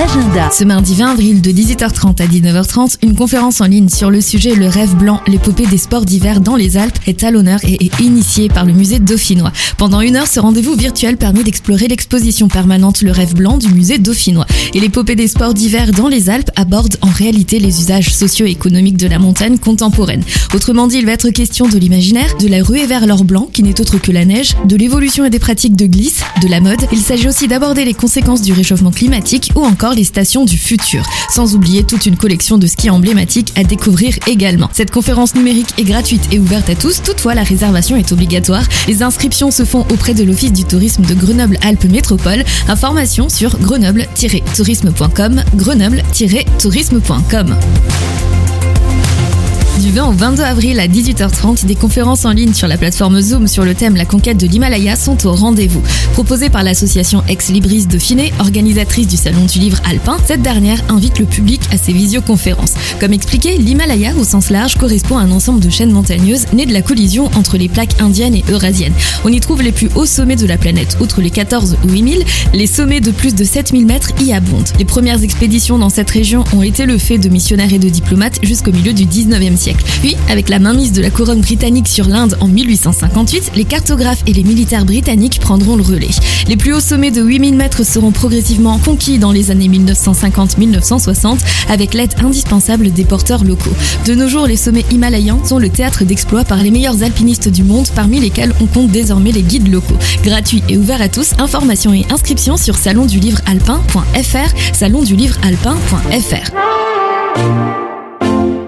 l'agenda. Ce mardi 20 avril de 18h30 à 19h30, une conférence en ligne sur le sujet Le Rêve Blanc, l'épopée des sports d'hiver dans les Alpes est à l'honneur et est initiée par le musée dauphinois. Pendant 1 heure, ce rendez-vous virtuel permet d'explorer l'exposition permanente Le Rêve Blanc du musée dauphinois. Et l'épopée des sports d'hiver dans les Alpes aborde en réalité les usages socio-économiques de la montagne contemporaine. Autrement dit, il va être question de l'imaginaire, de la ruée vers l'or blanc qui n'est autre que la neige, de l'évolution et des pratiques de glisse, de la mode. Il s'agit aussi d'aborder les conséquences du réchauffement climatique ou encore les stations du futur. Sans oublier toute une collection de skis emblématiques à découvrir également. Cette conférence numérique est gratuite et ouverte à tous, toutefois la réservation est obligatoire. Les inscriptions se font auprès de l'Office du tourisme de Grenoble-Alpes Métropole. Informations sur grenoble-tourisme.com, grenoble-tourisme.com. Du 20 au 22 avril à 18h30, des conférences en ligne sur la plateforme Zoom sur le thème La conquête de l'Himalaya sont au rendez-vous. Proposées par l'association Ex Libris Dauphiné, organisatrice du Salon du Livre Alpin, cette dernière invite le public à ses visioconférences. Comme expliqué, l'Himalaya au sens large correspond à un ensemble de chaînes montagneuses nées de la collision entre les plaques indiennes et eurasiennes. On y trouve les plus hauts sommets de la planète. Outre les 14 ou 8000, les sommets de plus de 7000 mètres y abondent. Les premières expéditions dans cette région ont été le fait de missionnaires et de diplomates jusqu'au milieu du 19e siècle. Puis, avec la mainmise de la couronne britannique sur l'Inde en 1858, les cartographes et les militaires britanniques prendront le relais. Les plus hauts sommets de 8000 mètres seront progressivement conquis dans les années 1950-1960 avec l'aide indispensable des porteurs locaux. De nos jours, les sommets himalayens sont le théâtre d'exploits par les meilleurs alpinistes du monde, parmi lesquels on compte désormais les guides locaux. Gratuit et ouvert à tous, informations et inscriptions sur salondulivrealpin.fr, salondulivrealpin.fr.